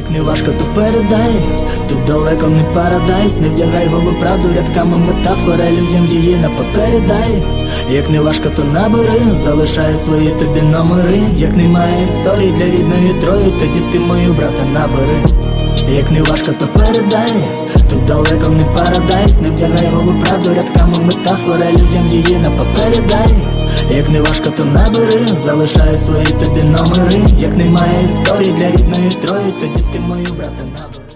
Як не важко, то передай, тут далеко не парадайс. Не вдягай голу правду рядками метафори, людям її на папері дай. Як не важко, то набери, залишай свої тобі номери. Як немає історії для рідної Трої, тоді ти мою, брата, набери. Як не важко, то передай, тут далеко не парадайс. Не вдягай голу правду рядками метафори, людям її на папері дай. Як не важко, то набери, залишай свої тобі номери. Як немає історії для рідної Трої, тоді ти мою, брата, набери.